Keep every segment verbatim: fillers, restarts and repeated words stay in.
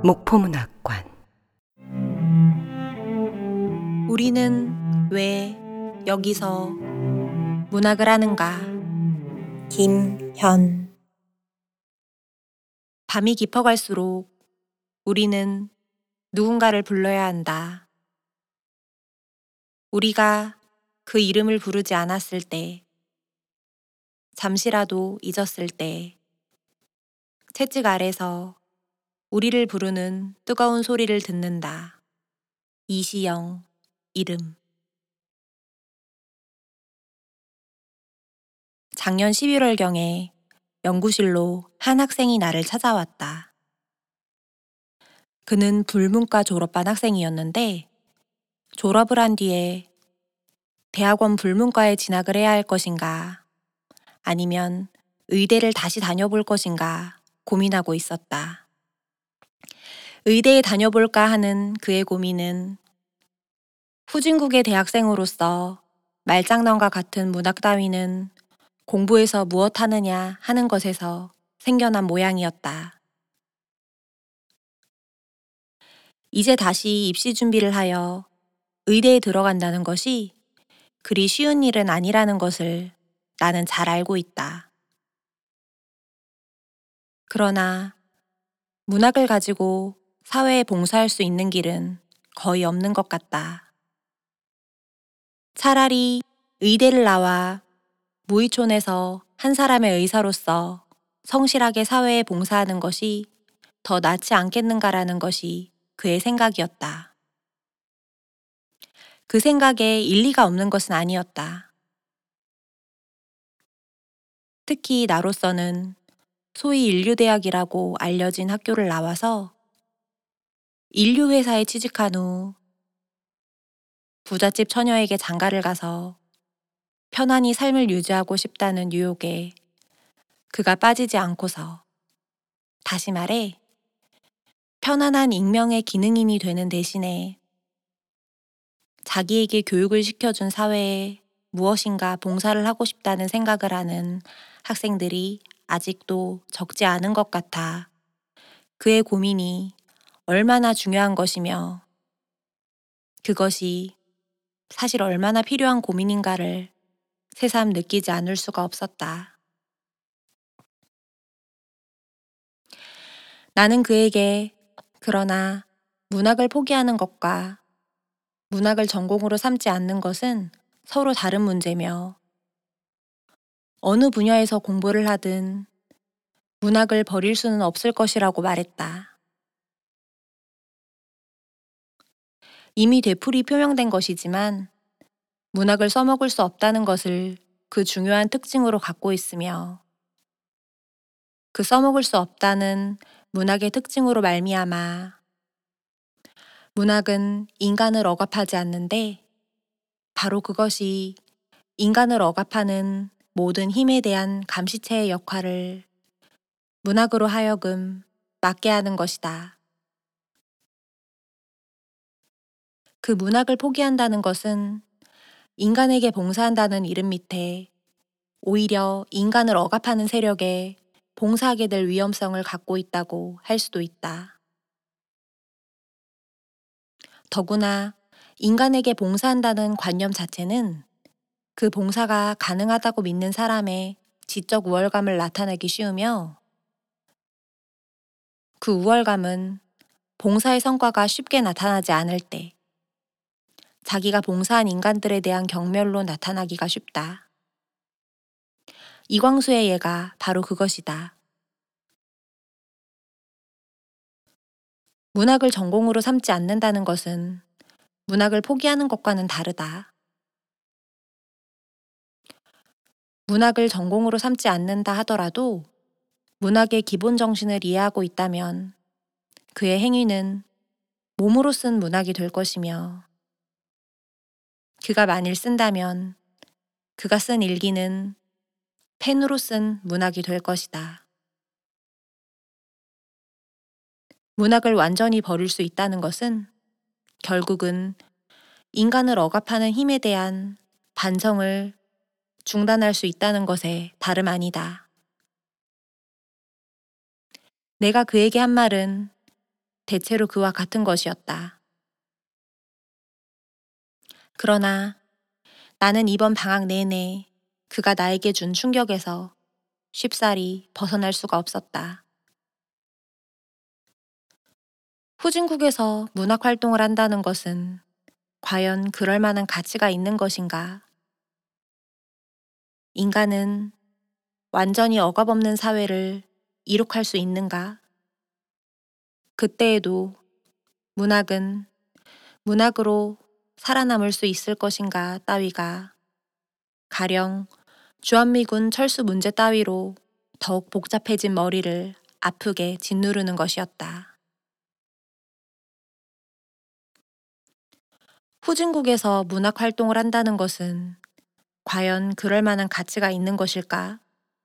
목포문학관. 우리는 왜 여기서 문학을 하는가? 김현. 밤이 깊어갈수록 우리는 누군가를 불러야 한다. 우리가 그 이름을 부르지 않았을 때, 잠시라도 잊었을 때, 채찍 아래서 우리를 부르는 뜨거운 소리를 듣는다. 이시영, 이름. 작년 십일월경에 연구실로 한 학생이 나를 찾아왔다. 그는 불문과 졸업반 학생이었는데 졸업을 한 뒤에 대학원 불문과에 진학을 해야 할 것인가 아니면 의대를 다시 다녀볼 것인가 고민하고 있었다. 의대에 다녀볼까 하는 그의 고민은 후진국의 대학생으로서 말장난과 같은 문학 따위는 공부해서 무엇 하느냐 하는 것에서 생겨난 모양이었다. 이제 다시 입시 준비를 하여 의대에 들어간다는 것이 그리 쉬운 일은 아니라는 것을 나는 잘 알고 있다. 그러나 문학을 가지고 사회에 봉사할 수 있는 길은 거의 없는 것 같다. 차라리 의대를 나와 무의촌에서 한 사람의 의사로서 성실하게 사회에 봉사하는 것이 더 낫지 않겠는가라는 것이 그의 생각이었다. 그 생각에 일리가 없는 것은 아니었다. 특히 나로서는 소위 인류대학이라고 알려진 학교를 나와서 인류회사에 취직한 후 부잣집 처녀에게 장가를 가서 편안히 삶을 유지하고 싶다는 유혹에 그가 빠지지 않고서, 다시 말해 편안한 익명의 기능인이 되는 대신에 자기에게 교육을 시켜준 사회에 무엇인가 봉사를 하고 싶다는 생각을 하는 학생들이 아직도 적지 않은 것 같아 그의 고민이 얼마나 중요한 것이며 그것이 사실 얼마나 필요한 고민인가를 새삼 느끼지 않을 수가 없었다. 나는 그에게 그러나 문학을 포기하는 것과 문학을 전공으로 삼지 않는 것은 서로 다른 문제며 어느 분야에서 공부를 하든 문학을 버릴 수는 없을 것이라고 말했다. 이미 되풀이 표명된 것이지만 문학을 써먹을 수 없다는 것을 그 중요한 특징으로 갖고 있으며 그 써먹을 수 없다는 문학의 특징으로 말미암아 문학은 인간을 억압하지 않는데 바로 그것이 인간을 억압하는 모든 힘에 대한 감시체의 역할을 문학으로 하여금 맡게 하는 것이다. 그 문학을 포기한다는 것은 인간에게 봉사한다는 이름 밑에 오히려 인간을 억압하는 세력에 봉사하게 될 위험성을 갖고 있다고 할 수도 있다. 더구나 인간에게 봉사한다는 관념 자체는 그 봉사가 가능하다고 믿는 사람의 지적 우월감을 나타내기 쉬우며 그 우월감은 봉사의 성과가 쉽게 나타나지 않을 때 자기가 봉사한 인간들에 대한 경멸로 나타나기가 쉽다. 이광수의 예가 바로 그것이다. 문학을 전공으로 삼지 않는다는 것은 문학을 포기하는 것과는 다르다. 문학을 전공으로 삼지 않는다 하더라도 문학의 기본 정신을 이해하고 있다면 그의 행위는 몸으로 쓴 문학이 될 것이며 그가 만일 쓴다면 그가 쓴 일기는 펜으로 쓴 문학이 될 것이다. 문학을 완전히 버릴 수 있다는 것은 결국은 인간을 억압하는 힘에 대한 반성을 중단할 수 있다는 것에 다름 아니다. 내가 그에게 한 말은 대체로 그와 같은 것이었다. 그러나 나는 이번 방학 내내 그가 나에게 준 충격에서 쉽사리 벗어날 수가 없었다. 후진국에서 문학 활동을 한다는 것은 과연 그럴 만한 가치가 있는 것인가? 인간은 완전히 억압없는 사회를 이룩할 수 있는가? 그때에도 문학은 문학으로 살아남을 수 있을 것인가 따위가 가령 주한미군 철수 문제 따위로 더욱 복잡해진 머리를 아프게 짓누르는 것이었다. 후진국에서 문학 활동을 한다는 것은 과연 그럴 만한 가치가 있는 것일까?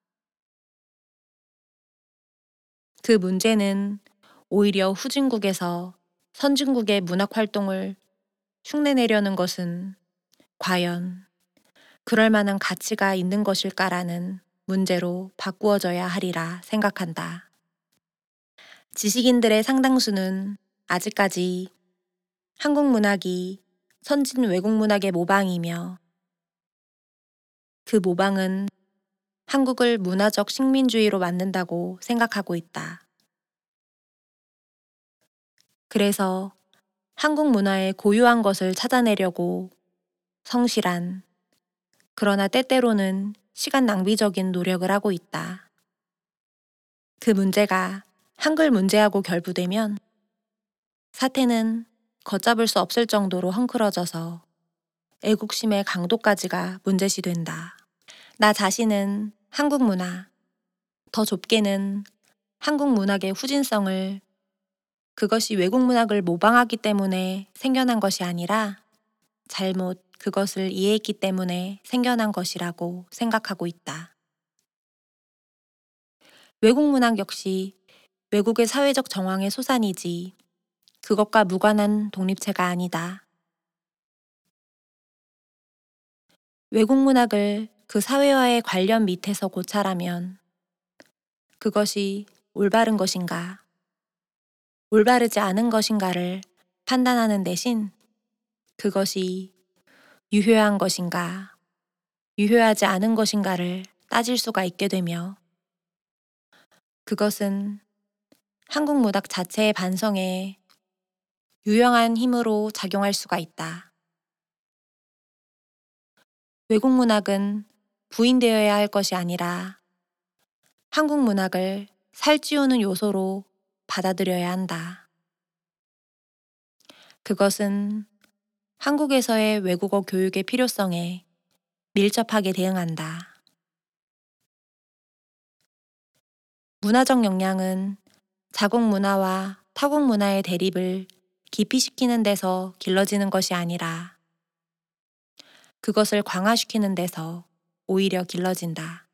그 문제는 오히려 후진국에서 선진국의 문학 활동을 흉내내려는 것은 과연 그럴 만한 가치가 있는 것일까라는 문제로 바꾸어져야 하리라 생각한다. 지식인들의 상당수는 아직까지 한국 문학이 선진 외국 문학의 모방이며 그 모방은 한국을 문화적 식민주의로 만든다고 생각하고 있다. 그래서 한국 문화의 고유한 것을 찾아내려고 성실한, 그러나 때때로는 시간 낭비적인 노력을 하고 있다. 그 문제가 한글 문제하고 결부되면 사태는 걷잡을 수 없을 정도로 헝클어져서 애국심의 강도까지가 문제시된다. 나 자신은 한국 문화, 더 좁게는 한국 문학의 후진성을 그것이 외국 문학을 모방하기 때문에 생겨난 것이 아니라 잘못 그것을 이해했기 때문에 생겨난 것이라고 생각하고 있다. 외국 문학 역시 외국의 사회적 정황의 소산이지 그것과 무관한 독립체가 아니다. 외국 문학을 그 사회와의 관련 밑에서 고찰하면 그것이 올바른 것인가, 올바르지 않은 것인가를 판단하는 대신 그것이 유효한 것인가, 유효하지 않은 것인가를 따질 수가 있게 되며 그것은 한국 문학 자체의 반성에 유용한 힘으로 작용할 수가 있다. 외국 문학은 부인되어야 할 것이 아니라 한국 문학을 살찌우는 요소로 받아들여야 한다. 그것은 한국에서의 외국어 교육의 필요성에 밀접하게 대응한다. 문화적 역량은 자국 문화와 타국 문화의 대립을 기피시키는 데서 길러지는 것이 아니라 그것을 강화시키는 데서 오히려 길러진다.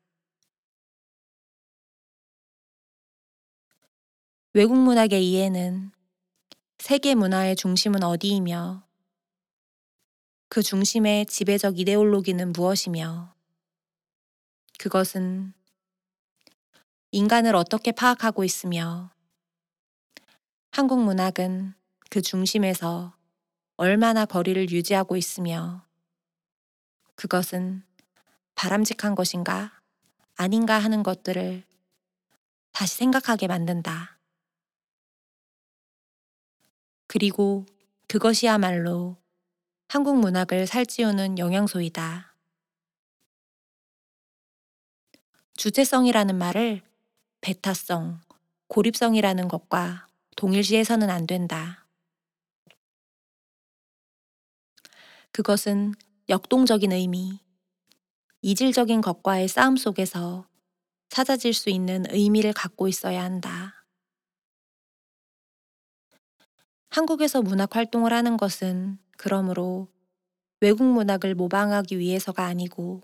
외국 문학의 이해는 세계 문화의 중심은 어디이며 그 중심의 지배적 이데올로기는 무엇이며 그것은 인간을 어떻게 파악하고 있으며 한국 문학은 그 중심에서 얼마나 거리를 유지하고 있으며 그것은 바람직한 것인가 아닌가 하는 것들을 다시 생각하게 만든다. 그리고 그것이야말로 한국 문학을 살찌우는 영양소이다. 주체성이라는 말을 배타성, 고립성이라는 것과 동일시해서는 안 된다. 그것은 역동적인 의미, 이질적인 것과의 싸움 속에서 찾아질 수 있는 의미를 갖고 있어야 한다. 한국에서 문학 활동을 하는 것은 그러므로 외국 문학을 모방하기 위해서가 아니고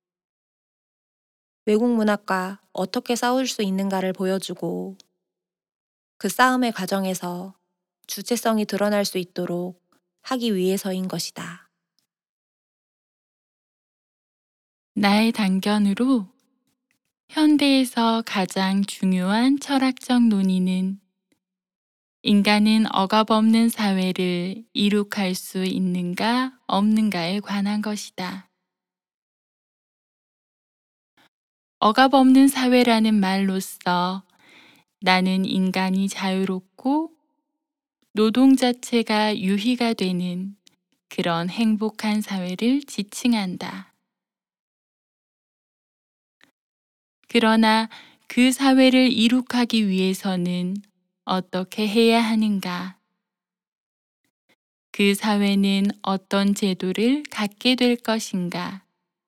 외국 문학과 어떻게 싸울 수 있는가를 보여주고 그 싸움의 과정에서 주체성이 드러날 수 있도록 하기 위해서인 것이다. 나의 단견으로 현대에서 가장 중요한 철학적 논의는 인간은 억압 없는 사회를 이룩할 수 있는가 없는가에 관한 것이다. 억압 없는 사회라는 말로써 나는 인간이 자유롭고 노동 자체가 유희가 되는 그런 행복한 사회를 지칭한다. 그러나 그 사회를 이룩하기 위해서는 어떻게 해야 하는가? 그 사회는 어떤 제도를 갖게 될 것인가?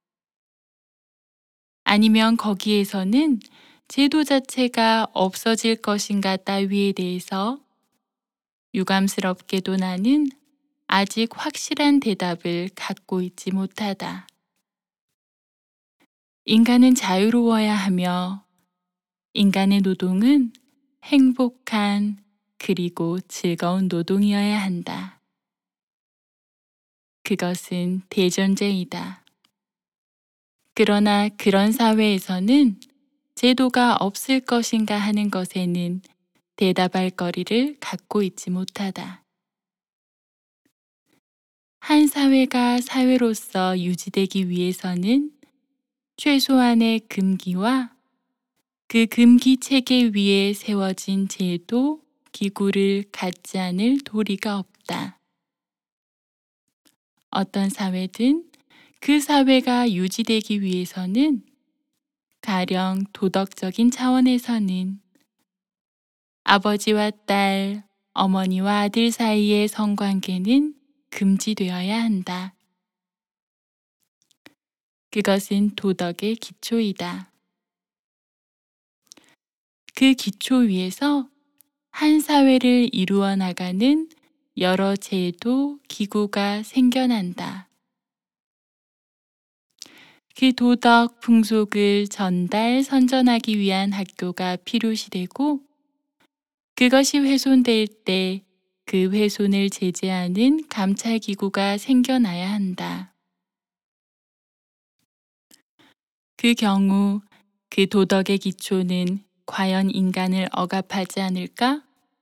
아니면 거기에서는 제도 자체가 없어질 것인가 따위에 대해서 유감스럽게도 나는 아직 확실한 대답을 갖고 있지 못하다. 인간은 자유로워야 하며 인간의 노동은 행복한 그리고 즐거운 노동이어야 한다. 그것은 대전제이다. 그러나 그런 사회에서는 제도가 없을 것인가 하는 것에는 대답할 거리를 갖고 있지 못하다. 한 사회가 사회로서 유지되기 위해서는 최소한의 금기와 그 금기 체계 위에 세워진 제도, 기구를 갖지 않을 도리가 없다. 어떤 사회든 그 사회가 유지되기 위해서는 가령 도덕적인 차원에서는 아버지와 딸, 어머니와 아들 사이의 성관계는 금지되어야 한다. 그것은 도덕의 기초이다. 그 기초 위에서 한 사회를 이루어 나가는 여러 제도, 기구가 생겨난다. 그 도덕, 풍속을 전달, 선전하기 위한 학교가 필요시되고 그것이 훼손될 때 그 훼손을 제재하는 감찰기구가 생겨나야 한다. 그 경우 그 도덕의 기초는 과연 인간을 억압하지 않을까?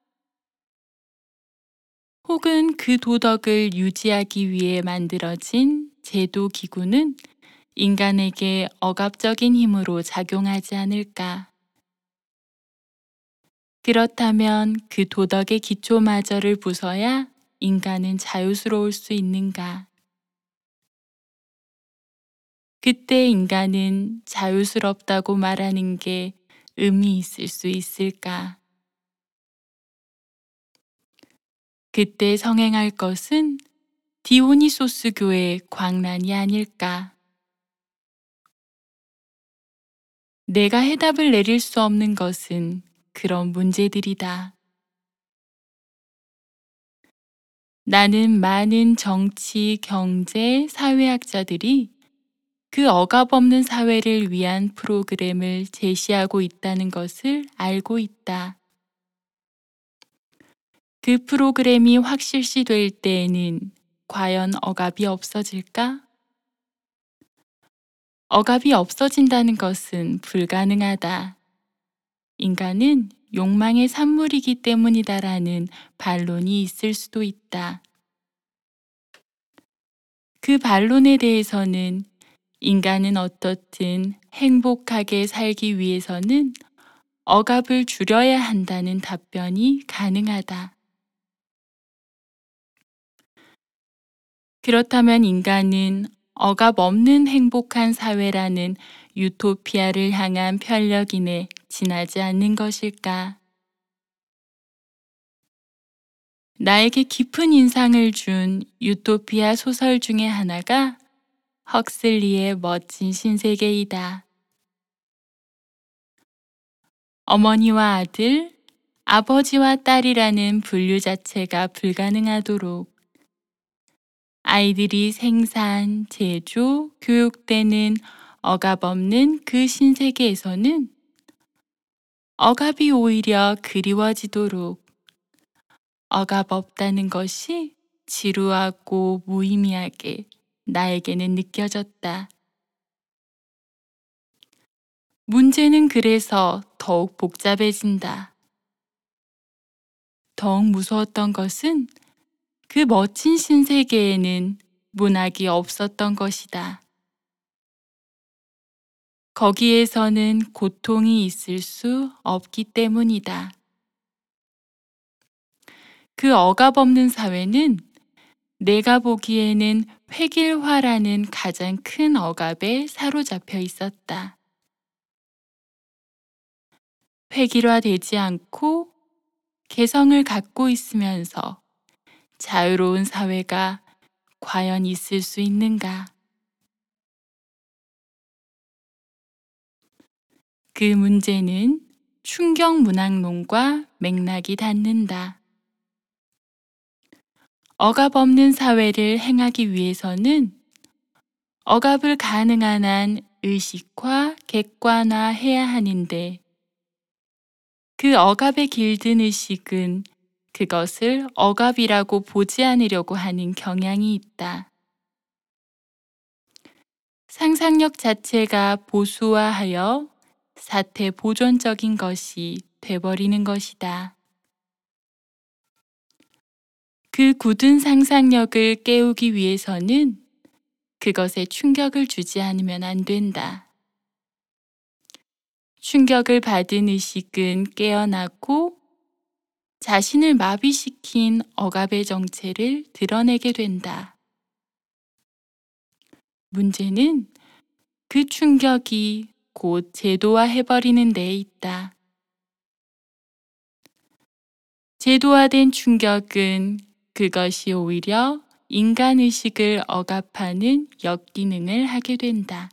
혹은 그 도덕을 유지하기 위해 만들어진 제도 기구는 인간에게 억압적인 힘으로 작용하지 않을까? 그렇다면 그 도덕의 기초마저를 부숴야 인간은 자유스러울 수 있는가? 그때 인간은 자유스럽다고 말하는 게 의미 있을 수 있을까? 그때 성행할 것은 디오니소스 교의 광란이 아닐까? 내가 해답을 내릴 수 없는 것은 그런 문제들이다. 나는 많은 정치, 경제, 사회학자들이 그 억압 없는 사회를 위한 프로그램을 제시하고 있다는 것을 알고 있다. 그 프로그램이 확실시 될 때에는 과연 억압이 없어질까? 억압이 없어진다는 것은 불가능하다. 인간은 욕망의 산물이기 때문이다라는 반론이 있을 수도 있다. 그 반론에 대해서는 인간은 어떻든 행복하게 살기 위해서는 억압을 줄여야 한다는 답변이 가능하다. 그렇다면 인간은 억압 없는 행복한 사회라는 유토피아를 향한 편력인에 지나지 않는 것일까? 나에게 깊은 인상을 준 유토피아 소설 중에 하나가 헉슬리의 멋진 신세계이다. 어머니와 아들, 아버지와 딸이라는 분류 자체가 불가능하도록 아이들이 생산, 제조, 교육되는 억압 없는 그 신세계에서는 억압이 오히려 그리워지도록 억압 없다는 것이 지루하고 무의미하게 나에게는 느껴졌다. 문제는 그래서 더욱 복잡해진다. 더욱 무서웠던 것은 그 멋진 신세계에는 문학이 없었던 것이다. 거기에서는 고통이 있을 수 없기 때문이다. 그 억압 없는 사회는 내가 보기에는 획일화라는 가장 큰 억압에 사로잡혀 있었다. 획일화되지 않고 개성을 갖고 있으면서 자유로운 사회가 과연 있을 수 있는가? 그 문제는 충격 문학론과 맥락이 닿는다. 억압 없는 사회를 행하기 위해서는 억압을 가능한 한 의식화, 객관화해야 하는데 그 억압에 길든 의식은 그것을 억압이라고 보지 않으려고 하는 경향이 있다. 상상력 자체가 보수화하여 사태 보존적인 것이 돼버리는 것이다. 그 굳은 상상력을 깨우기 위해서는 그것에 충격을 주지 않으면 안 된다. 충격을 받은 의식은 깨어나고 자신을 마비시킨 억압의 정체를 드러내게 된다. 문제는 그 충격이 곧 제도화해버리는 데 있다. 제도화된 충격은 그것이 오히려 인간의식을 억압하는 역기능을 하게 된다.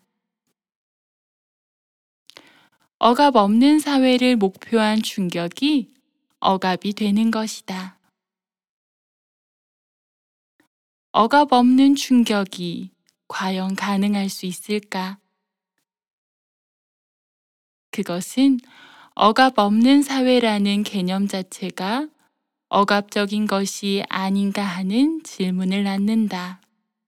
억압 없는 사회를 목표한 충격이 억압이 되는 것이다. 억압 없는 충격이 과연 가능할 수 있을까? 그것은 억압 없는 사회라는 개념 자체가 억압적인 것이 아닌가 하는 질문을 낳는다.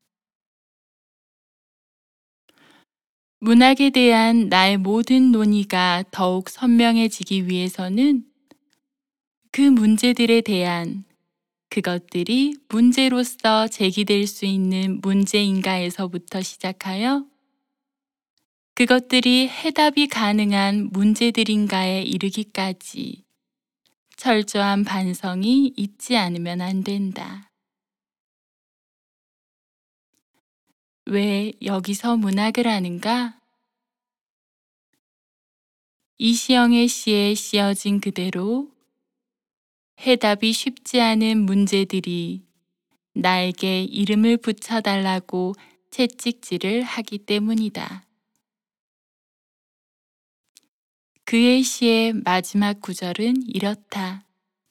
문학에 대한 나의 모든 논의가 더욱 선명해지기 위해서는 그 문제들에 대한 그것들이 문제로서 제기될 수 있는 문제인가에서부터 시작하여 그것들이 해답이 가능한 문제들인가에 이르기까지 철저한 반성이 있지 않으면 안 된다. 왜 여기서 문학을 하는가? 이시영의 시에 씌어진 그대로 해답이 쉽지 않은 문제들이 나에게 이름을 붙여달라고 채찍질을 하기 때문이다. 그의 시의 마지막 구절은 이렇다.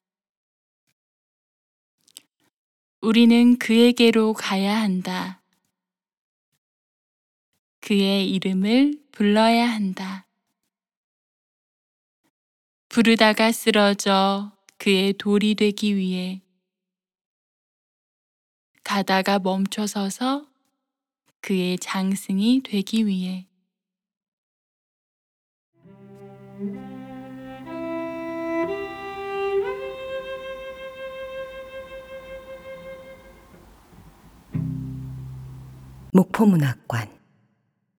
우리는 그에게로 가야 한다. 그의 이름을 불러야 한다. 부르다가 쓰러져 그의 돌이 되기 위해 가다가 멈춰서서 그의 장승이 되기 위해 목포문학관